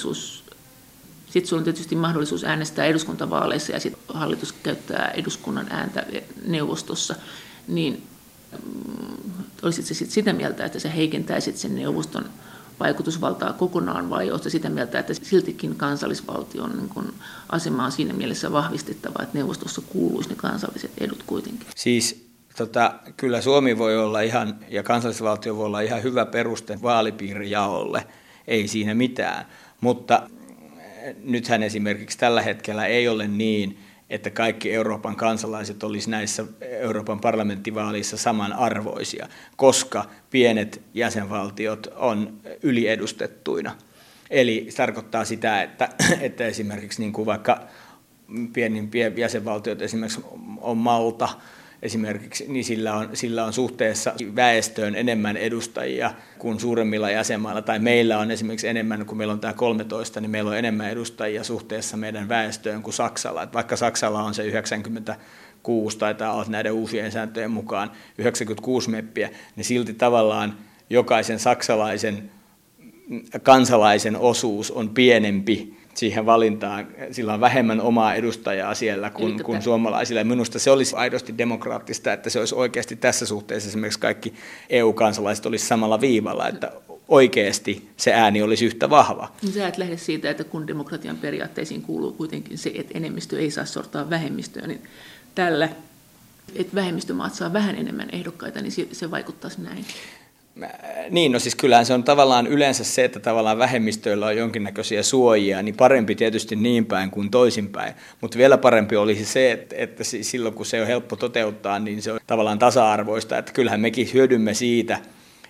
Speaker 3: on tietysti mahdollisuus äänestää eduskuntavaaleissa, ja sitten hallitus käyttää eduskunnan ääntä neuvostossa, niin olisit se sitten sitä mieltä, että sä heikentäisit sen neuvoston vaikutusvaltaa kokonaan, vai oletko sitä mieltä, että siltikin kansallisvaltion niin asema on siinä mielessä vahvistettava, että neuvostossa kuuluisi ne kansalliset edut kuitenkin?
Speaker 2: Siis kyllä Suomi voi olla ja kansallisvaltio voi olla ihan hyvä peruste vaalipiirijaolle, ei siinä mitään, mutta nythän esimerkiksi tällä hetkellä ei ole niin, että kaikki Euroopan kansalaiset olisi näissä Euroopan parlamenttivaaleissa samanarvoisia, koska pienet jäsenvaltiot on yliedustettuina. Eli se tarkoittaa sitä, että esimerkiksi niin kuin vaikka pieniä jäsenvaltiot, esimerkiksi on Malta, esimerkiksi, niin sillä on suhteessa väestöön enemmän edustajia kuin suuremmilla jäsenmailla, tai meillä on esimerkiksi enemmän, kun meillä on tämä 13, niin meillä on enemmän edustajia suhteessa meidän väestöön kuin Saksalla. Että vaikka Saksalla on se 96, taitaa olla näiden uusien sääntöjen mukaan 96 meppiä, niin silti tavallaan jokaisen saksalaisen kansalaisen osuus on pienempi siihen valintaan. Sillä on vähemmän omaa edustajaa siellä kuin suomalaisilla. Ja minusta se olisi aidosti demokraattista, että se olisi oikeasti tässä suhteessa esimerkiksi kaikki EU-kansalaiset olisi samalla viivalla, että oikeasti se ääni olisi yhtä vahva.
Speaker 3: Sä et lähde siitä, että kun demokratian periaatteisiin kuuluu kuitenkin se, että enemmistö ei saa sortaa vähemmistöä, niin tällä, että vähemmistömaat saa vähän enemmän ehdokkaita, niin se vaikuttaisi näin.
Speaker 2: Niin, no siis kyllähän se on tavallaan yleensä se, että tavallaan vähemmistöillä on jonkinnäköisiä suojia, niin parempi tietysti niin päin kuin toisinpäin. Mutta vielä parempi olisi se, että silloin kun se on helppo toteuttaa, niin se on tavallaan tasa-arvoista, että kyllähän mekin hyödymme siitä,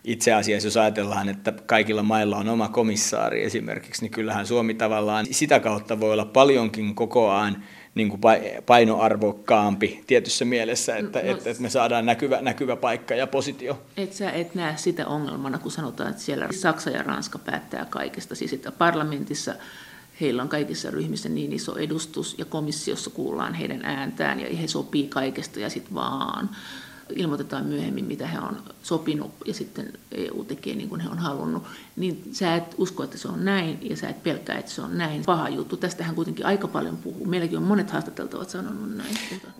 Speaker 2: itse asiassa, jos ajatellaan, että kaikilla mailla on oma komissaari esimerkiksi, niin kyllähän Suomi tavallaan sitä kautta voi olla paljonkin kokoaan niin kuin painoarvokkaampi tietyssä mielessä, että me saadaan näkyvä paikka ja positio.
Speaker 3: Sä et näe sitä ongelmana, kun sanotaan, että siellä Saksa ja Ranska päättää kaikesta. Siis että parlamentissa heillä on kaikissa ryhmissä niin iso edustus ja komissiossa kuullaan heidän ääntään ja he sopii kaikesta ja sitten vaan ilmoitetaan myöhemmin, mitä he on sopinut ja sitten EU tekee niin kuin he on halunnut, niin sä et usko, että se on näin ja sä et pelkää, että se on näin. Paha juttu. Tästähän kuitenkin aika paljon puhuu. Meilläkin on monet haastateltavat sanonut näin.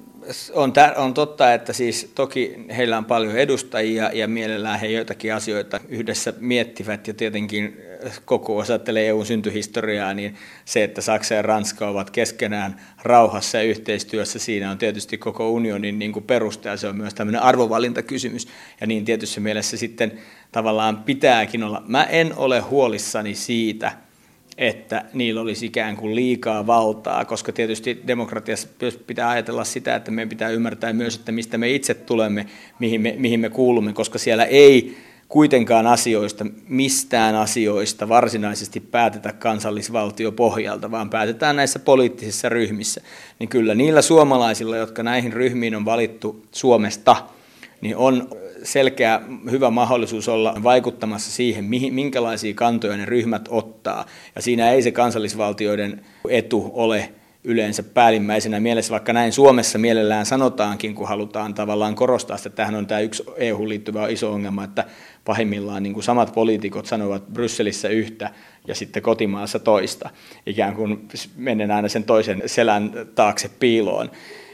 Speaker 2: On totta, että siis toki heillä on paljon edustajia ja mielellään he joitakin asioita yhdessä miettivät ja tietenkin koko ajattelee EUn syntyhistoriaa, niin se, että Saksa ja Ranska ovat keskenään rauhassa ja yhteistyössä, siinä on tietysti koko unionin niin kuin perusta ja se on myös tämmöinen arvovalintakysymys ja niin tietyssä mielessä sitten tavallaan pitääkin olla. Mä en ole huolissani siitä, että niillä olisi ikään kuin liikaa valtaa, koska tietysti demokratiassa pitää ajatella sitä, että meidän pitää ymmärtää myös, että mistä me itse tulemme, mihin me kuulumme, koska siellä ei kuitenkaan mistään asioista varsinaisesti päätetä kansallisvaltiopohjalta, vaan päätetään näissä poliittisissa ryhmissä. Niin kyllä niillä suomalaisilla, jotka näihin ryhmiin on valittu Suomesta, niin on selkeä hyvä mahdollisuus olla vaikuttamassa siihen, minkälaisia kantoja ne ryhmät ottaa. Ja siinä ei se kansallisvaltioiden etu ole yleensä päällimmäisenä mielessä, vaikka näin Suomessa mielellään sanotaankin, kun halutaan tavallaan korostaa sitä, että tämähän on tämä yksi EU:hun liittyvä iso ongelma, että pahimmillaan niin kuin samat poliitikot sanovat Brysselissä yhtä ja sitten kotimaassa toista. Ikään kuin menen aina sen toisen selän taakse piiloon.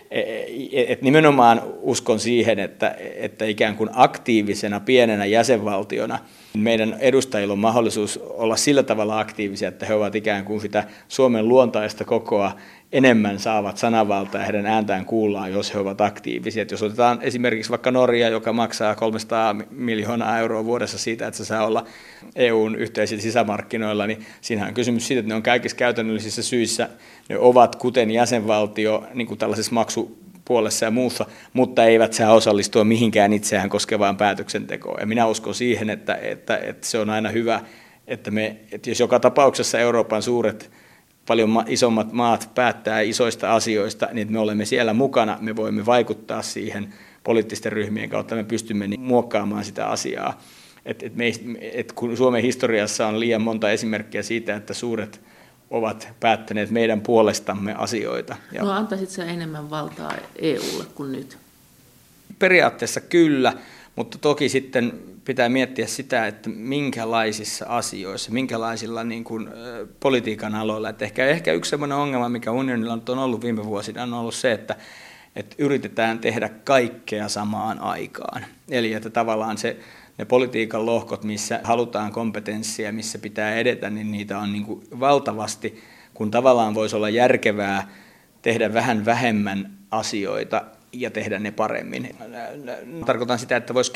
Speaker 2: Et nimenomaan uskon siihen, että ikään kuin aktiivisena pienenä jäsenvaltiona meidän edustajilla on mahdollisuus olla sillä tavalla aktiivisia, että he ovat ikään kuin sitä Suomen luontaista kokoa enemmän saavat sananvaltaa ja heidän ääntään kuullaan, jos he ovat aktiivisia. Et jos otetaan esimerkiksi vaikka Norja, joka maksaa 300 miljoonaa euroa vuodessa siitä, että se saa olla EUn yhteisillä sisämarkkinoilla, niin siinähän on kysymys siitä, että ne on kaikissa käytännöllisissä syissä, ne ovat kuten jäsenvaltio niin kuin tällaisessa maksupuolessa ja muussa, mutta eivät saa osallistua mihinkään itseään koskevaan päätöksentekoon. Ja minä uskon siihen, että se on aina hyvä, että jos joka tapauksessa Euroopan suuret paljon isommat maat päättää isoista asioista, niin me olemme siellä mukana, me voimme vaikuttaa siihen poliittisten ryhmien kautta, me pystymme muokkaamaan sitä asiaa. Kun Suomen historiassa on liian monta esimerkkiä siitä, että suuret ovat päättäneet meidän puolestamme asioita.
Speaker 3: No antaisit sä enemmän valtaa EUlle kuin nyt?
Speaker 2: Periaatteessa kyllä, mutta toki sitten pitää miettiä sitä, että minkälaisissa asioissa, minkälaisilla niin kuin, politiikan aloilla. Että ehkä yksi sellainen ongelma, mikä unionilla on ollut viime vuosina, on ollut se, että yritetään tehdä kaikkea samaan aikaan. Eli että tavallaan ne politiikan lohkot, missä halutaan kompetenssia, missä pitää edetä, niin niitä on niin kuin valtavasti, kun tavallaan voisi olla järkevää tehdä vähän vähemmän asioita ja tehdä ne paremmin. Tarkoitan sitä, että voisi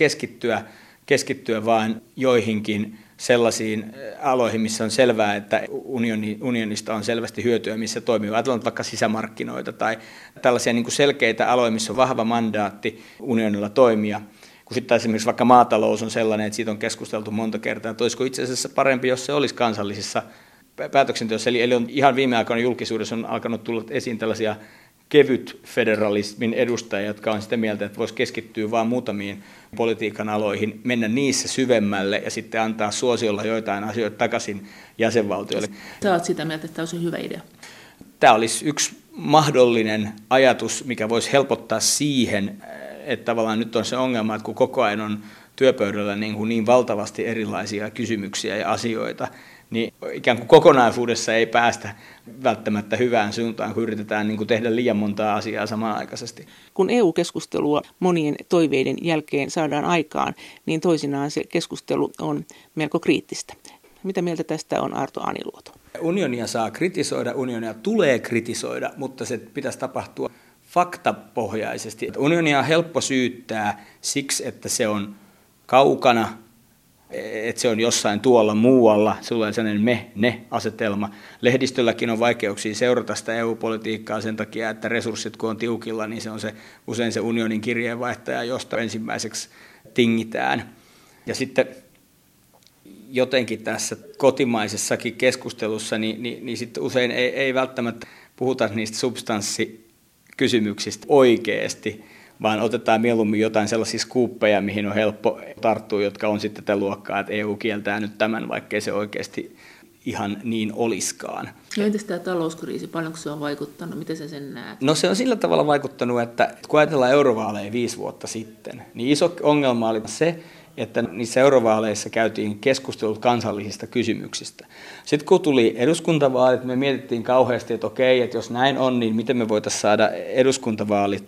Speaker 2: keskittyä vain joihinkin sellaisiin aloihin, missä on selvää, että unionista on selvästi hyötyä, missä toimii. Ajatellaan vaikka sisämarkkinoita tai tällaisia niin kuin selkeitä aloja, missä on vahva mandaatti unionilla toimia. Kun sitten esimerkiksi vaikka maatalous on sellainen, että siitä on keskusteltu monta kertaa, että olisiko itse asiassa parempi, jos se olisi kansallisissa päätöksenteossa. Eli on ihan viime aikoina julkisuudessa on alkanut tulla esiin tällaisia kevyt federalismin edustajia, jotka on sitä mieltä, että voisi keskittyä vain muutamiin politiikan aloihin, mennä niissä syvemmälle ja sitten antaa suosiolla joitain asioita takaisin jäsenvaltioille.
Speaker 3: Sä oot sitä mieltä, että tämä olisi hyvä idea.
Speaker 2: Tämä olisi yksi mahdollinen ajatus, mikä voisi helpottaa siihen, että tavallaan nyt on se ongelma, että kun koko ajan on työpöydällä niin valtavasti erilaisia kysymyksiä ja asioita, niin ikään kuin kokonaisuudessa ei päästä välttämättä hyvään suuntaan, kun yritetään niin kuin tehdä liian montaa asiaa samanaikaisesti.
Speaker 1: Kun EU-keskustelua monien toiveiden jälkeen saadaan aikaan, niin toisinaan se keskustelu on melko kriittistä. Mitä mieltä tästä on Arto Aniluoto?
Speaker 2: Unionia saa kritisoida, unionia tulee kritisoida, mutta se pitäisi tapahtua faktapohjaisesti. Unionia on helppo syyttää siksi, että se on kaukana, että se on jossain tuolla muualla, se tulee sellainen me-ne-asetelma. Lehdistölläkin on vaikeuksia seurata sitä EU-politiikkaa sen takia, että resurssit kun on tiukilla, niin se on usein se unionin kirjeenvaihtaja, josta ensimmäiseksi tingitään. Ja sitten jotenkin tässä kotimaisessakin keskustelussa, niin sitten usein ei välttämättä puhuta niistä substanssikysymyksistä oikeasti, vaan otetaan mieluummin jotain sellaisia skuuppeja, mihin on helppo tarttua, jotka on sitten tätä luokkaa, että EU kieltää nyt tämän, vaikkei se oikeasti ihan niin oliskaan.
Speaker 3: Ja entäs tämä talouskriisi, paljonko se on vaikuttanut, miten sä sen näet?
Speaker 2: No se on sillä tavalla vaikuttanut, että kun ajatellaan eurovaaleja 5 vuotta sitten, niin iso ongelma oli se, että niissä eurovaaleissa käytiin keskustelut kansallisista kysymyksistä. Sitten kun tuli eduskuntavaalit, me mietittiin kauheasti, että okei, että jos näin on, niin miten me voitaisiin saada eduskuntavaalit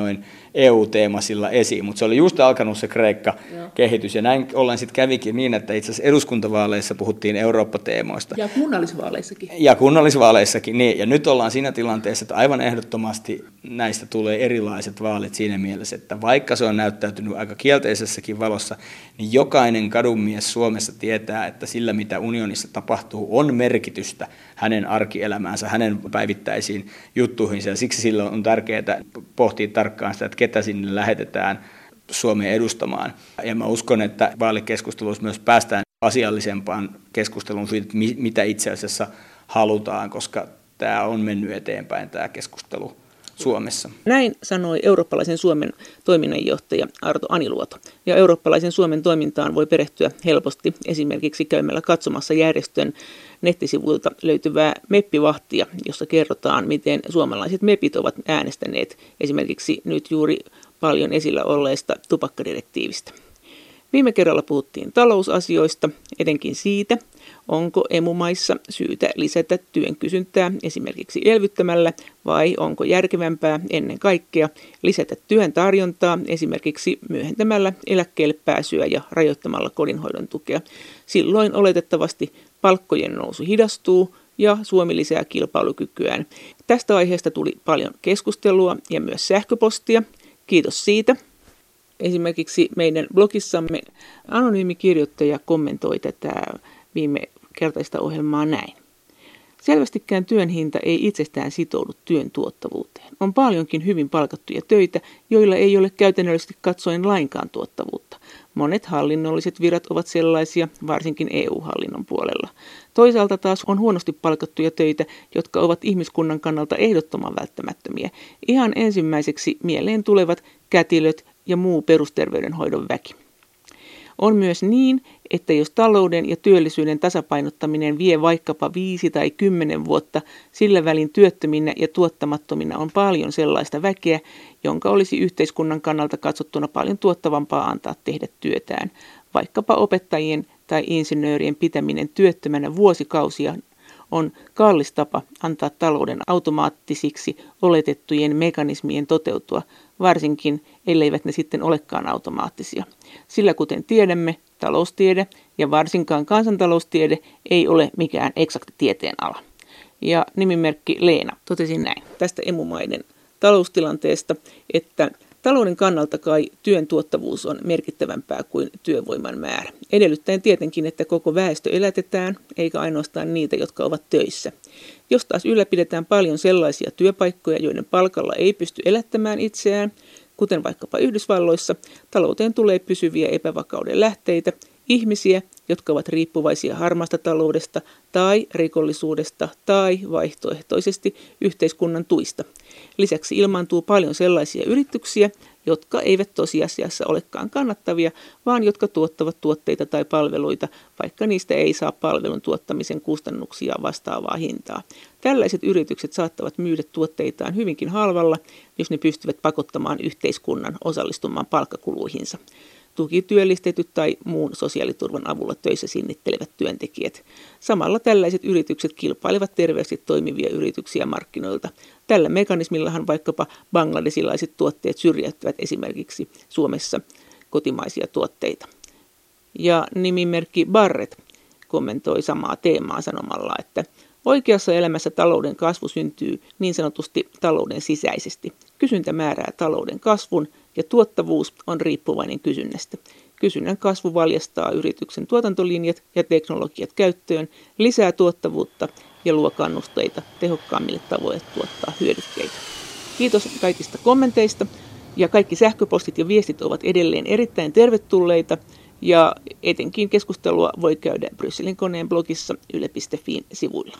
Speaker 2: EU-teemasilla esiin. Mutta se oli just alkanut se Kreikka-kehitys, ja näin ollen sitten kävikin niin, että itse asiassa eduskuntavaaleissa puhuttiin Eurooppa-teemoista.
Speaker 3: Ja kunnallisvaaleissakin.
Speaker 2: Ja kunnallisvaaleissakin, niin. Ja nyt ollaan siinä tilanteessa, että aivan ehdottomasti näistä tulee erilaiset vaalit siinä mielessä, että vaikka se on näyttäytynyt aika kielteisessäkin valossa, niin jokainen kadunmies Suomessa tietää, että sillä mitä unionissa tapahtuu on merkitystä hänen arkielämäänsä, hänen päivittäisiin juttuihinsa, ja siksi silloin on tärkeää pohtia tarkkaan sitä, että ketä sinne lähetetään Suomeen edustamaan. Ja mä uskon, että vaalikeskustelussa myös päästään asiallisempaan keskusteluun siitä, mitä itse asiassa halutaan, koska tämä on mennyt eteenpäin tämä keskustelu Suomessa.
Speaker 1: Näin sanoi eurooppalaisen Suomen toiminnanjohtaja Arto Aniluoto. Ja eurooppalaisen Suomen toimintaan voi perehtyä helposti esimerkiksi käymällä katsomassa järjestön nettisivuilta löytyvää meppivahtia, jossa kerrotaan, miten suomalaiset mepit ovat äänestäneet esimerkiksi nyt juuri paljon esillä olleesta tupakkadirektiivistä. Viime kerralla puhuttiin talousasioista, etenkin siitä, onko emumaissa syytä lisätä työn kysyntää esimerkiksi elvyttämällä vai onko järkevämpää ennen kaikkea lisätä työn tarjontaa esimerkiksi myöhentämällä eläkkeelle pääsyä ja rajoittamalla kodinhoidon tukea. Silloin oletettavasti palkkojen nousu hidastuu ja Suomi lisää kilpailukykyään. Tästä aiheesta tuli paljon keskustelua ja myös sähköpostia. Kiitos siitä. Esimerkiksi meidän blogissamme anonyymi kirjoittaja kommentoi tätä viime kertaista ohjelmaa näin. Selvästikään työn hinta ei itsestään sitoudu työn tuottavuuteen. On paljonkin hyvin palkattuja töitä, joilla ei ole käytännöllisesti katsoen lainkaan tuottavuutta. Monet hallinnolliset virat ovat sellaisia, varsinkin EU-hallinnon puolella. Toisaalta taas on huonosti palkattuja töitä, jotka ovat ihmiskunnan kannalta ehdottoman välttämättömiä. Ihan ensimmäiseksi mieleen tulevat kätilöt ja muu perusterveydenhoidon väki. On myös niin, että jos talouden ja työllisyyden tasapainottaminen vie vaikkapa 5 tai 10 vuotta, sillä välin työttöminä ja tuottamattomina on paljon sellaista väkeä, jonka olisi yhteiskunnan kannalta katsottuna paljon tuottavampaa antaa tehdä työtään. Vaikkapa opettajien tai insinöörien pitäminen työttömänä vuosikausia on kallis tapa antaa talouden automaattisiksi oletettujen mekanismien toteutua, varsinkin elleivät ne sitten olekaan automaattisia. Sillä kuten tiedämme, taloustiede ja varsinkaan kansantaloustiede ei ole mikään eksakti tieteenala. Ja nimimerkki Leena totesi näin tästä emumaiden taloustilanteesta, että talouden kannalta kai työn tuottavuus on merkittävämpää kuin työvoiman määrä. Edellyttäen tietenkin, että koko väestö elätetään, eikä ainoastaan niitä, jotka ovat töissä. Jos taas ylläpidetään paljon sellaisia työpaikkoja, joiden palkalla ei pysty elättämään itseään, kuten vaikkapa Yhdysvalloissa, talouteen tulee pysyviä epävakauden lähteitä, ihmisiä, jotka ovat riippuvaisia harmaasta taloudesta tai rikollisuudesta tai vaihtoehtoisesti yhteiskunnan tuista. Lisäksi ilmaantuu paljon sellaisia yrityksiä, jotka eivät tosiasiassa olekaan kannattavia, vaan jotka tuottavat tuotteita tai palveluita, vaikka niistä ei saa palvelun tuottamisen kustannuksia vastaavaa hintaa. Tällaiset yritykset saattavat myydä tuotteitaan hyvinkin halvalla, jos ne pystyvät pakottamaan yhteiskunnan osallistumaan palkkakuluihinsa. Tukityöllistetyt tai muun sosiaaliturvan avulla töissä sinnittelevät työntekijät. Samalla tällaiset yritykset kilpailevat terveesti toimivia yrityksiä markkinoilta. Tällä mekanismillahan vaikkapa bangladesilaiset tuotteet syrjäyttävät esimerkiksi Suomessa kotimaisia tuotteita. Ja nimimerkki Barrett kommentoi samaa teemaa sanomalla, että oikeassa elämässä talouden kasvu syntyy niin sanotusti talouden sisäisesti. Kysyntä määrää talouden kasvun ja tuottavuus on riippuvainen kysynnästä. Kysynnän kasvu valjastaa yrityksen tuotantolinjat ja teknologiat käyttöön, lisää tuottavuutta ja luo kannusteita tehokkaammille tavoille tuottaa hyödykkeitä. Kiitos kaikista kommenteista ja kaikki sähköpostit ja viestit ovat edelleen erittäin tervetulleita Ja etenkin keskustelua voi käydä Brysselin koneen blogissa yle.fin sivuilla.